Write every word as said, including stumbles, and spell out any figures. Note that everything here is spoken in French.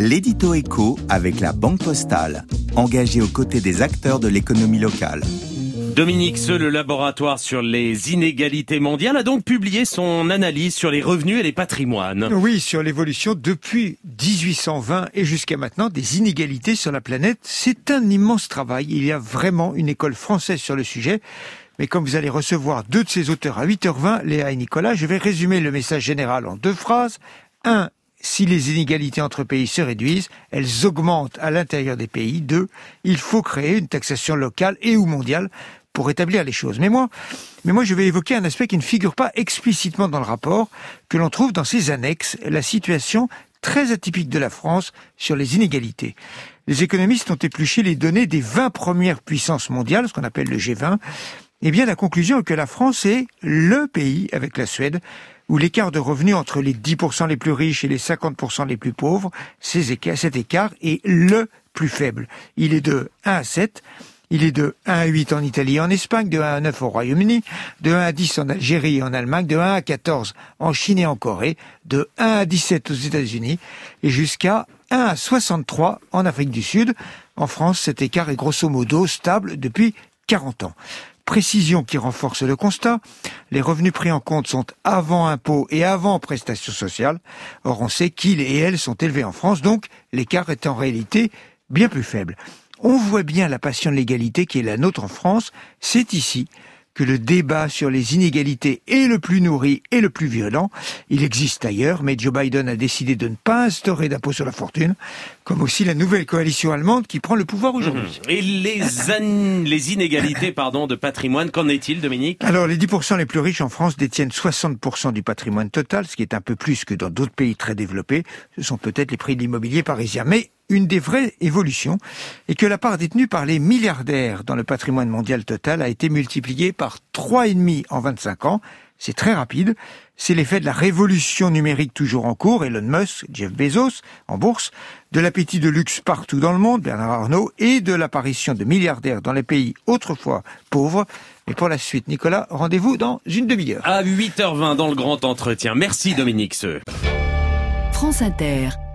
L'édito éco avec la Banque Postale, engagée aux côtés des acteurs de l'économie locale. Dominique Seux, le laboratoire sur les inégalités mondiales, a donc publié son analyse sur les revenus et les patrimoines. Oui, sur l'évolution depuis dix-huit cent vingt et jusqu'à maintenant des inégalités sur la planète. C'est un immense travail. Il y a vraiment une école française sur le sujet. Mais comme vous allez recevoir deux de ses auteurs à huit heures vingt, Léa et Nicolas, je vais résumer le message général en deux phrases. Un, si les inégalités entre pays se réduisent, elles augmentent à l'intérieur des pays. Deux, il faut créer une taxation locale et ou mondiale pour établir les choses. Mais moi, mais moi, je vais évoquer un aspect qui ne figure pas explicitement dans le rapport, que l'on trouve dans ses annexes, la situation très atypique de la France sur les inégalités. Les économistes ont épluché les données des vingt premières puissances mondiales, ce qu'on appelle le G vingt. Eh bien, la conclusion est que la France est le pays, avec la Suède, où l'écart de revenus entre les dix pour cent les plus riches et les cinquante pour cent les plus pauvres, cet écart est le plus faible. Il est de un à sept. Il est de un à huit en Italie et en Espagne, de un à neuf au Royaume-Uni, de un à dix en Algérie et en Allemagne, de un à quatorze en Chine et en Corée, de un à dix-sept aux États-Unis et jusqu'à un à soixante-trois en Afrique du Sud. En France, cet écart est grosso modo stable depuis quarante ans. Précision qui renforce le constat, les revenus pris en compte sont avant impôts et avant prestations sociales. Or, on sait qu'ils et elles sont élevés en France, donc l'écart est en réalité bien plus faible. On voit bien la passion de l'égalité qui est la nôtre en France. C'est ici que le débat sur les inégalités est le plus nourri et le plus virulent. Il existe ailleurs, mais Joe Biden a décidé de ne pas instaurer d'impôt sur la fortune, comme aussi la nouvelle coalition allemande qui prend le pouvoir aujourd'hui. Et les, an... les inégalités pardon, de patrimoine, qu'en est-il, Dominique ? Alors, les dix pour cent les plus riches en France détiennent soixante pour cent du patrimoine total, ce qui est un peu plus que dans d'autres pays très développés. Ce sont peut-être les prix de l'immobilier parisien. Mais une des vraies évolutions est que la part détenue par les milliardaires dans le patrimoine mondial total a été multipliée par trois virgule cinq en vingt-cinq ans. C'est très rapide. C'est l'effet de la révolution numérique toujours en cours, Elon Musk, Jeff Bezos, en bourse, de l'appétit de luxe partout dans le monde, Bernard Arnault, et de l'apparition de milliardaires dans les pays autrefois pauvres. Et pour la suite, Nicolas, rendez-vous dans une demi-heure. À huit heures vingt dans le grand entretien. Merci Dominique Seux. France Inter.